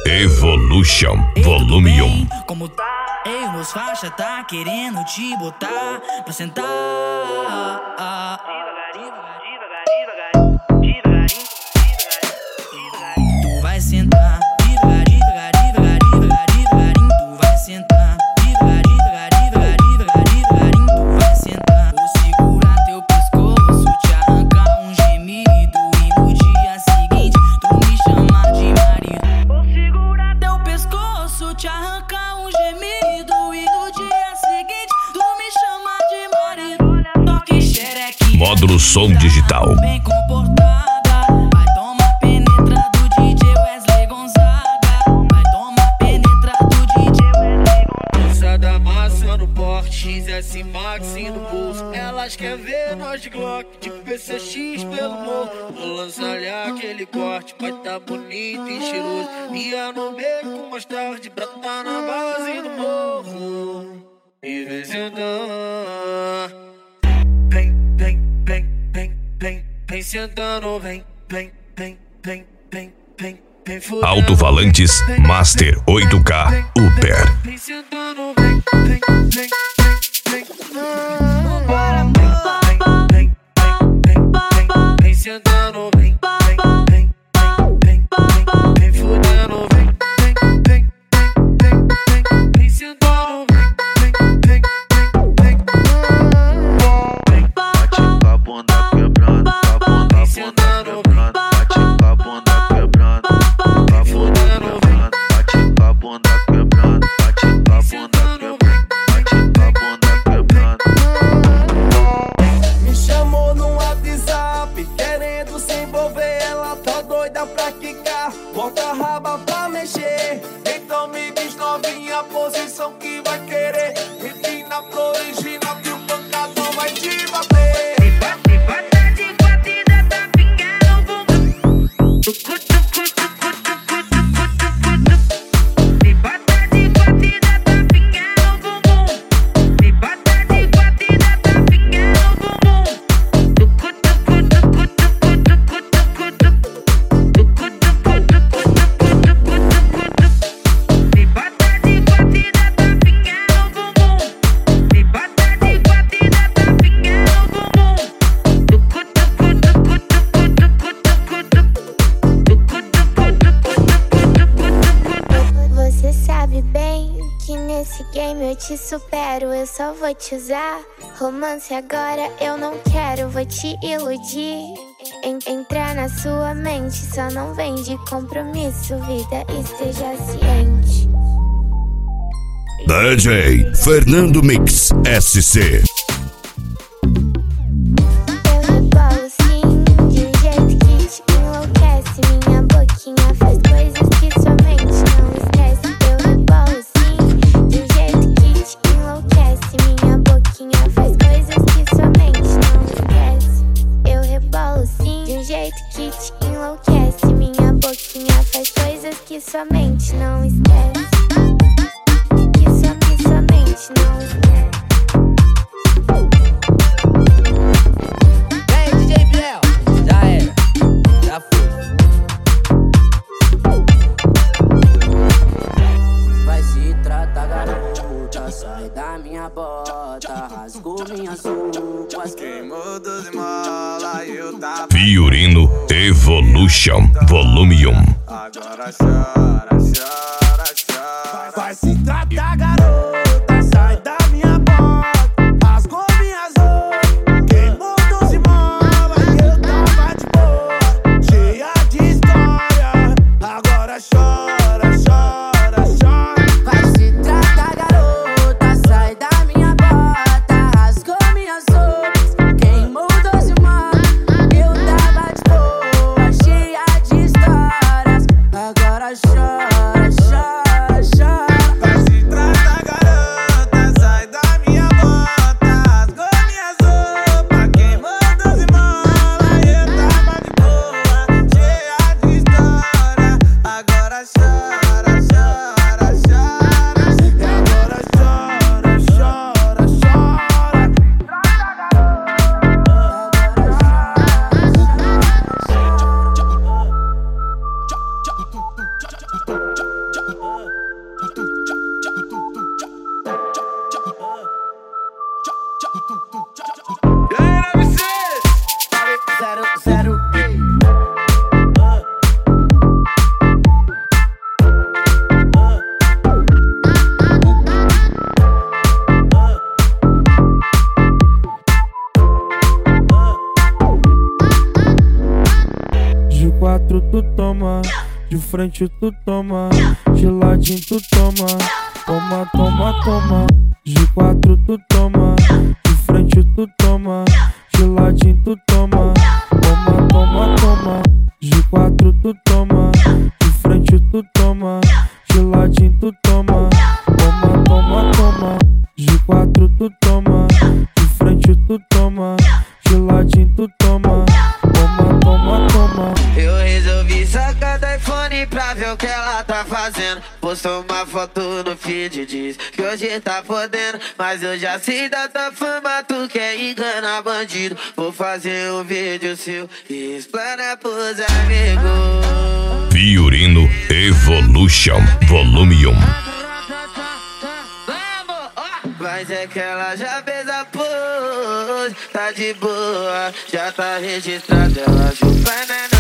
Evolution Volume 1. Como tá? Ei, meus faixa tá querendo te botar pra sentar. Tu vai sentar, devagarinho, tu vai sentar, devagarinho, tu vai sentar. Vou segurar teu pescoço, te arrancar um gemido e no dia seguinte tu me chamar de marido. Vou segurar teu pescoço, te arrancar um gemido e no dia seguinte tu me chamar de marido. Toque xereque, Módulo som digital. bem comportada. Vai tomar penetra do DJ Wesley Gonzaga. Vai tomar penetra do DJ Wesley Gonzaga. Moça da massa no porte, XS Max no bolso. Elas querem ver nós de Glock, de PCX pelo morro. Vou lançar-lhe aquele corte, vai tá bonito e cheiroso. Ia no beco mais tarde, brota na base do morro. E vem sentar. Vem, vem, vem, vem, vem, vem sentando, vem, vem, vem, vem, vem, vem, vem fudendo. Alto-falantes Master 8K Upper. Vem sentando, vem, vem, vem, vem, vem. Vambora, vem, vem, vem, vem, vem, vem sentando, vem, vem, vem, vem, vem, vem, vem fudendo, vem, vem, vem, vem, vem, vem, vem sentando, vem, vem, vem, vem, vem. Bate com a bunda quebrando, com a bunda quebrando. Bate com a bunda quebrando, com a bunda quebrando. Bate com a bunda quebrando, bate com a bunda quebrando. Bate com a bunda quebrando. Me chamou no WhatsApp, querendo se envolver. Ela tá doida pra quicar, bota a raba pra mexer. Então me diz novinha a posição que vai querer. Empina pro original que o pancadão vai te bater. Você sabe bem que nesse game eu te supero, eu só vou te usar. Romance agora eu não quero, vou te iludir. Entrar na sua mente, só não vem de compromisso, vida, esteja ciente. DJ Fernando Mix SC. Eu rebolo sim, de um jeito que te enlouquece. Minha boquinha faz coisas que sua mente não esquece. Eu rebolo sim, de um jeito que te enlouquece. Minha boquinha faz coisas que sua mente não esquece. Eu rebolo sim, de um jeito que te enlouquece. Minha boquinha faz coisas que sua mente não esquece. Que sua mente não esquece. Vem, DJ Biel, já era, já foi. Vai se tratar, garota, sai da minha bota, rasgou minhas roupas, queimou 12 mola e eu tava. Fiorino Evolution Volume 1. Agora chora, chora, chora. Vai se tratar, garota, sai da minha bota, rasgou minhas roupas, queimou 12 molas e eu tava de boa, cheia de história. Agora chora, chora, chora. Vai se tratar, garota, sai da minha bota, rasgou minhas roupas, queimou 12 molas, eu tava de boa, cheia de histórias. Agora chora. quatro tu toma, de frente tu toma, de ladinho tu toma. Toma, toma, toma. De quatro tu toma, de frente tu toma, de ladinho tu toma. Toma, toma, toma. De quatro tu toma, de frente tu toma, de ladinho tu toma. Toma, toma, toma. De quatro tu toma, de frente tu toma, de ladinho tu toma. Toma, toma, toma. Eu resolvi sacar do iPhone pra ver o que ela tá fazendo. Postou uma foto no feed e diz que hoje tá podendo. Mas eu já sei da tua fama, tu quer enganar bandido. Vou fazer um vídeo seu e explanar pros amigos. Fiorino Evolution Volume 1. Mas é que ela já fez a pose, tá de boa, já tá registrada, ela chupa na